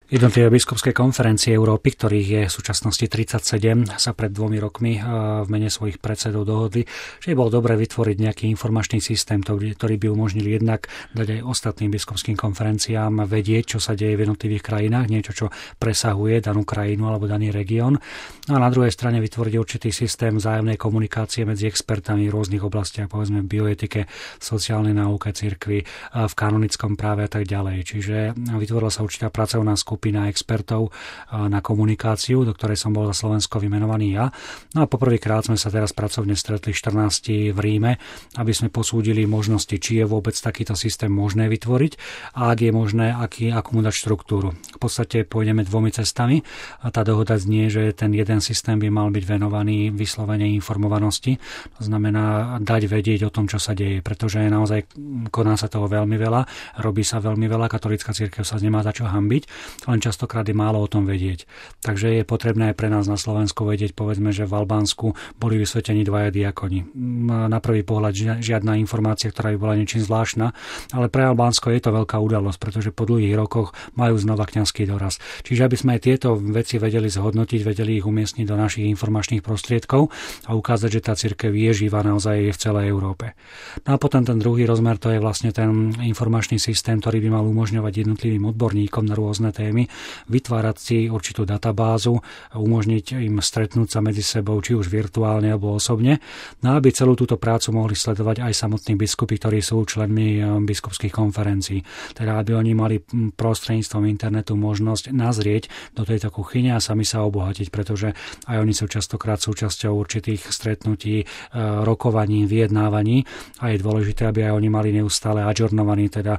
Jednotlivé biskupské konferencie Európy, ktorých je v súčasnosti 37, sa pred 2 rokmi v mene svojich predsedov dohodli, že je bolo dobre vytvoriť nejaký informačný systém, ktorý by umožnil jednak dať aj ostatným biskupským konferenciám vedieť, čo sa deje v jednotlivých krajinách, niečo, čo presahuje danú krajinu alebo daný región. A na druhej strane vytvoriť určitý systém vzájomnej komunikácie medzi expertami v rôznych oblastiach, povedzme v bioetike, v sociálnej náuke, cirkvi, v kanonickom práve a tak ďalej. Čiže vytvorila sa určitá pracovná skupina expertov na komunikáciu, do ktorej som bol za Slovensko vymenovaný ja. No a poprvýkrát sme sa teraz pracovne stretli 14 v Ríme, aby sme posúdili možnosti, či je vôbec takýto systém možné vytvoriť a ak je možné, akú mu dať štruktúru. V podstate pôjdeme 2 cestami a tá dohoda znie, že ten jeden systém by mal byť venovaný vyslovene informovanosti. To znamená dať vedieť o tom, čo sa deje, pretože naozaj koná sa toho veľmi veľa, robí sa veľmi veľa, katolícka cirkev sa nemá za čo hanbiť, len častokrát je málo o tom vedieť. Takže je potrebné aj pre nás na Slovensku vedieť, povedzme, že v Albánsku boli vysvetení 2 diakoni. Na prvý pohľad žiadna informácia, ktorá by bola niečím zvláštna, ale pre Albánsko je to veľká udalosť, pretože po dlhých rokoch majú znova kňazský doraz. Čiže aby sme aj tieto veci vedeli zhodnotiť, vedeli ich umiestniť do našich informačných prostriedkov a ukázať, že tá cirkev je živá naozaj v celej Európe. No a potom ten druhý rozmer, to je vlastne ten informačný systém, ktorý by mal umožňovať jednotlivým odborníkom na rôzne témy vytvárať si určitú databázu a umožniť im stretnúť sa medzi sebou, či už virtuálne alebo osobne, no aby celú túto prácu mohli sledovať aj samotní biskupy, ktorí sú členmi biskupských konferencií. Teda aby oni mali prostredníctvom internetu možnosť nazrieť do tejto kuchyne a sami sa obohatiť, pretože aj oni sú častokrát súčasťou určitých stretnutí, rokovaní, vyjednávaní a je dôležité, aby aj oni mali neustále adžornovaný, teda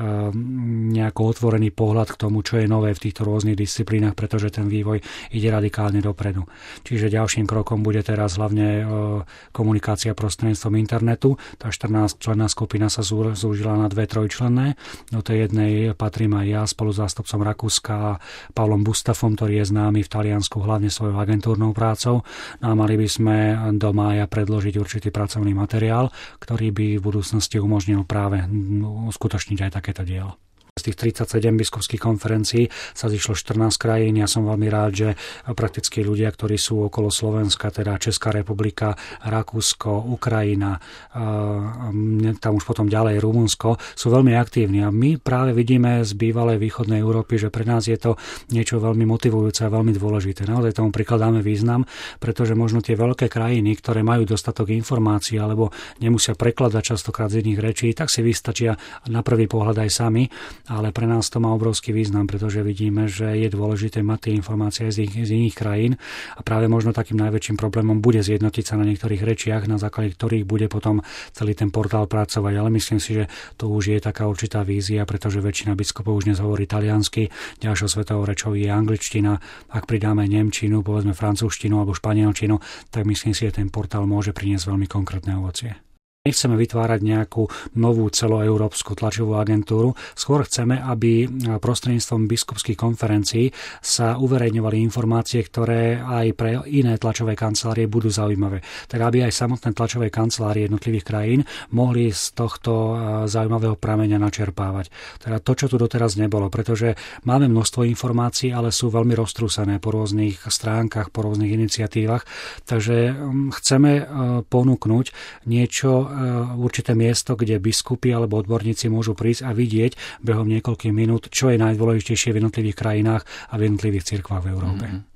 nejako otvorený pohľad k tomu, čo je nové v týchto rôznych disciplínach, pretože ten vývoj ide radikálne dopredu. Čiže ďalším krokom bude teraz hlavne komunikácia prostredníctvom internetu. Tá 14-členná skupina sa zúžila na 2 trojčlenné. Do tej jednej patrím aj ja spolu s zástupcom Rakúska Pavlom Bustafom, ktorý je známy v Taliansku hlavne svojou agentúrnou prácou. No a mali by sme do mája predložiť určitý pracovný materiál, ktorý by v budúcnosti umožnil práve uskutočniť aj takéto dielo. Z tých 37 biskupských konferencií sa zišlo 14 krajín. Ja som veľmi rád, že prakticky ľudia, ktorí sú okolo Slovenska, teda Česká republika, Rakúsko, Ukrajina, tam už potom ďalej Rumunsko, sú veľmi aktívni. A my práve vidíme z bývalej východnej Európy, že pre nás je to niečo veľmi motivujúce a veľmi dôležité. Naozaj tomu prikladáme význam, pretože možno tie veľké krajiny, ktoré majú dostatok informácií alebo nemusia prekladať častokrát z iných rečí, tak si vystačia na prvý pohľad aj sami. Ale pre nás to má obrovský význam, pretože vidíme, že je dôležité mať tie informácie z iných krajín a práve možno takým najväčším problémom bude zjednotiť sa na niektorých rečiach, na základe ktorých bude potom celý ten portál pracovať. Ale myslím si, že to už je taká určitá vízia, pretože väčšina biskupov už dnes hovorí taliansky, ďalšou svetovou rečou je angličtina. Ak pridáme nemčinu, povedzme francúzštinu alebo španielčinu, tak myslím si, že ten portál môže priniesť veľmi konkrétne ovocie. Nechceme vytvárať nejakú novú celoeurópsku tlačovú agentúru, skôr chceme, aby prostredníctvom biskupských konferencií sa uverejňovali informácie, ktoré aj pre iné tlačové kancelárie budú zaujímavé. Teda aby aj samotné tlačové kancelárie jednotlivých krajín mohli z tohto zaujímavého prameňa načerpávať. Teda to, čo tu doteraz nebolo, pretože máme množstvo informácií, ale sú veľmi roztrúsené po rôznych stránkach, po rôznych iniciatívach, takže chceme ponúknuť niečo, určité miesto, kde biskupy alebo odborníci môžu prísť a vidieť behom niekoľkých minút, čo je najdôležitejšie v jednotlivých krajinách a v jednotlivých cirkvách v Európe.